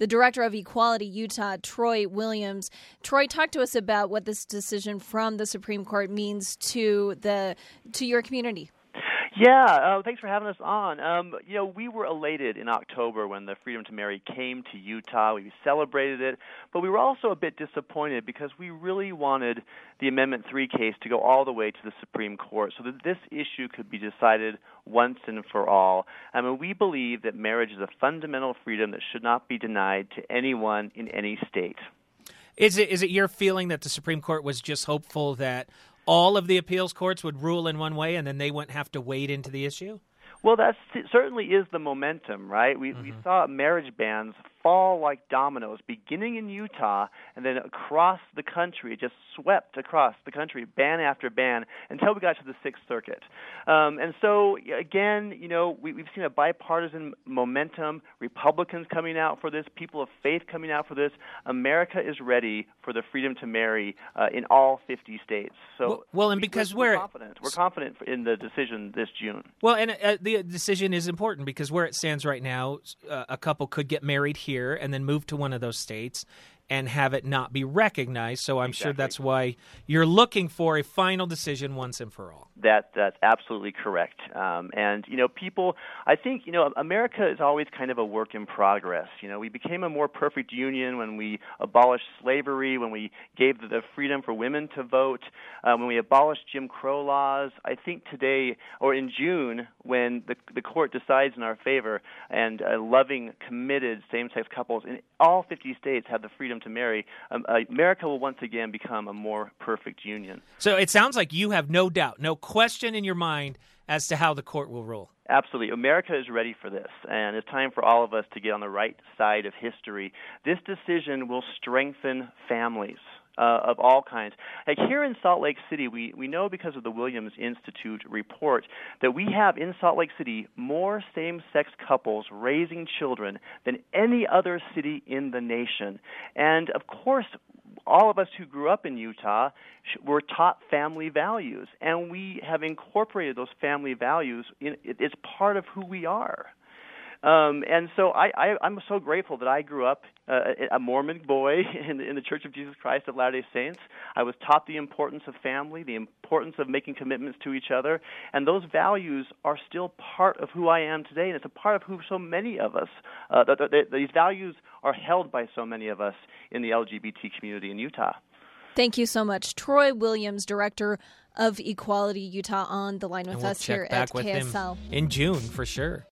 the director of Equality Utah, Troy Williams. Troy, talk to us about what this decision from the Supreme Court means to your community. Yeah, thanks for having us on. We were elated in October when the Freedom to Marry came to Utah. We celebrated it, but we were also a bit disappointed because we really wanted the Amendment 3 case to go all the way to the Supreme Court so that this issue could be decided once and for all. We believe that marriage is a fundamental freedom that should not be denied to anyone in any state. Is it your feeling that the Supreme Court was just hopeful that all of the appeals courts would rule in one way and then they wouldn't have to wade into the issue? Well, that certainly is the momentum, right? We saw marriage bans fall like dominoes, beginning in Utah and then across the country. It just swept across the country, ban after ban, until we got to the Sixth Circuit. And so, again, we've seen a bipartisan momentum, Republicans coming out for this, people of faith coming out for this. America is ready for the freedom to marry in all 50 states. So, and because we're confident in the decision this June. Well, and the decision is important because where it stands right now, a couple could get married here and then move to one of those states and have it not be recognized. So I'm sure that's why you're looking for a final decision once and for all. That's absolutely correct. People, I think, America is always kind of a work in progress. We became a more perfect union when we abolished slavery, when we gave the freedom for women to vote, when we abolished Jim Crow laws. I think today, or in June, when the court decides in our favor and loving, committed same-sex couples in all 50 states have the freedom to marry, America will once again become a more perfect union. So it sounds like you have no doubt, no question in your mind as to how the court will rule. Absolutely. America is ready for this, and it's time for all of us to get on the right side of history. This decision will strengthen families of all kinds. Like here in Salt Lake City, we know because of the Williams Institute report that we have in Salt Lake City more same-sex couples raising children than any other city in the nation. And, of course, all of us who grew up in Utah were taught family values, and we have incorporated those family values. It's part of who we are. And so I'm so grateful that I grew up a Mormon boy in the Church of Jesus Christ of Latter-day Saints. I was taught the importance of family, the importance of making commitments to each other, and those values are still part of who I am today, and it's a part of who so many of us, these values are held by so many of us in the LGBT community in Utah. Thank you so much. Troy Williams, Director of Equality Utah, on the line with us here at KSL. In June, for sure.